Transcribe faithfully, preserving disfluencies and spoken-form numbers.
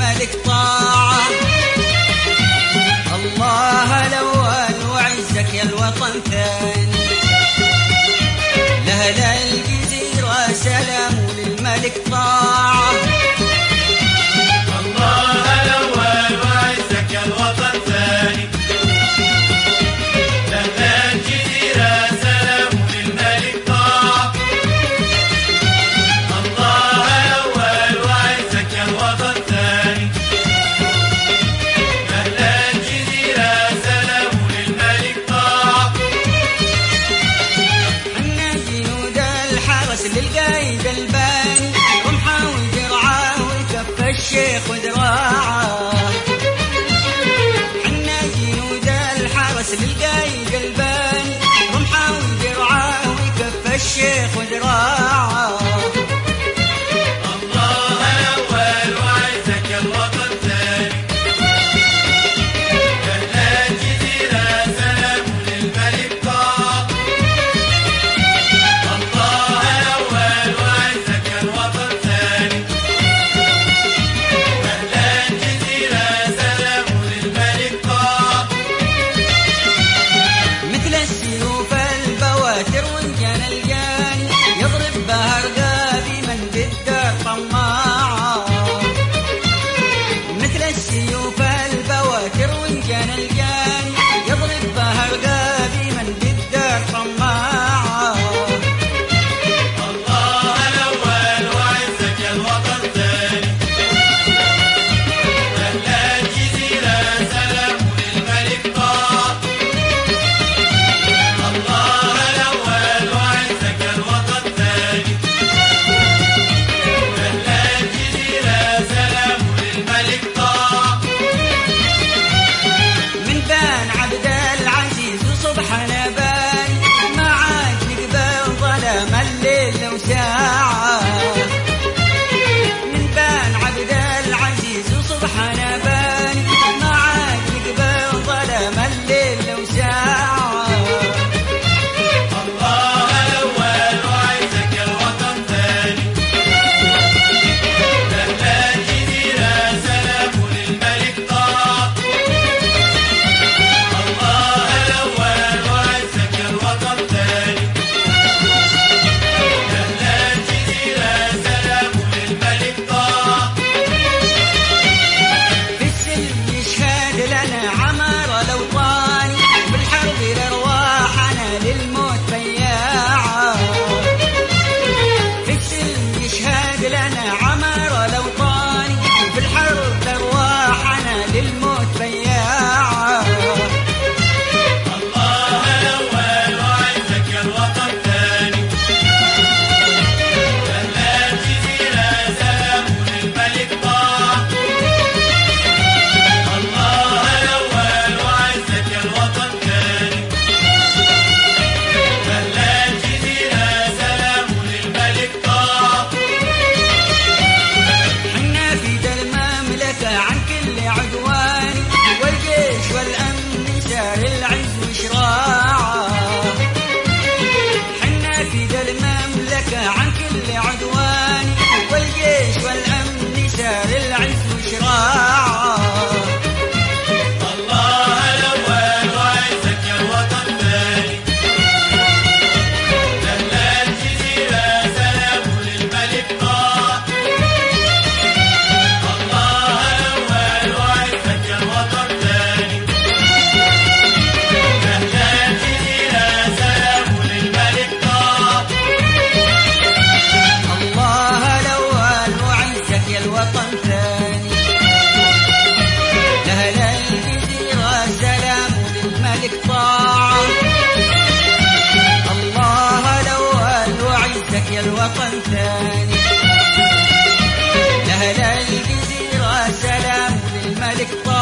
للملك طاعة. الله الأول وعزك يا الوطن ثاني، لأهل الجزيرة سلام وللملك طاعة. الله الأول وعزك يا الوطن ثاني، لأهل الجزيرة سلام وللملك طاعة. الله الأول وعزك يا الوطن ثاني، لأهل الجزيرة سلام وللملك طاعة. حنا جنود الحرس للقايد الباني، رمحه ودرعه وكف الشيخ وذراعه. حنا جنود الحرس للقايد الباني، رمحه ودرعه وكف الشيخ وذراعه. الله الأول وعزك يا الوطن ثاني، لأهل الجزيرة سلام للملك طاعة. الله الأول وعزك يا الوطن ثاني، لأهل الجزيرة سلام للملك طاعة. مثل السيوف البواتر وانجان الجاني، يضرب بها رقابي من بالدار طماعة. مثل السيوف البواتر وانجان الجاني، يضرب بها رقابي من بالدار طماعة. الله الأول وعزك يا الوطن ثاني، لأهل الجزيرة سلام للملك طاعة. الله الأول وعزك يا الوطن ثاني، لأهل الجزيرة سلام للملك طاعة. من بان عبد العزيز وصبحنا باني، ما عاد نقبل ظلام الليل لو ساعة. من بان عبد العزيز وصبحنا باني، ما عاد نقبل ظلام الليل لو ساعة. الله الأول وعزك يا الوطن ثاني، لأهل الجزيرة سلام للملك طاعة. الله الأول وعزك يا الوطن ثاني، لأهل الجزيرة سلام للملك طاعة. في السلم يشهد لنا عمر الأوطاني، بالحرب لأرواحنا للموت بياعة. في السلم يشهد لنا عمر الأوطاني، بالحرب لأرواحنا للموت بياعة. الله الأول وعزك يا الوطن ثاني، لأهل الجزيرة سلام للملك طاعة. الله الأول وعزك يا الوطن ثاني، لأهل الجزيرة سلام للملك طاعة. حنا في دا المملكة عن كل عدوان، والجيش والأمن سار العز وشراعة. حنا في دا المملكة عن كل عدوان، والجيش والأمن سار العز وشراعة. الله الأول وعزك يا الوطن ثاني، لأهل الجزيرة سلام للملك طاعة. الله الأول وعزك يا الوطن ثاني، لأهل الجزيرة سلام للملك طاعة. الله الأول وعزك يا الوطن ثاني، لأهل الجزيرة سلام للملك طاعة. الله الأول وعزك يا الوطن ثاني، لأهل الجزيرة سلام للملك طاعة.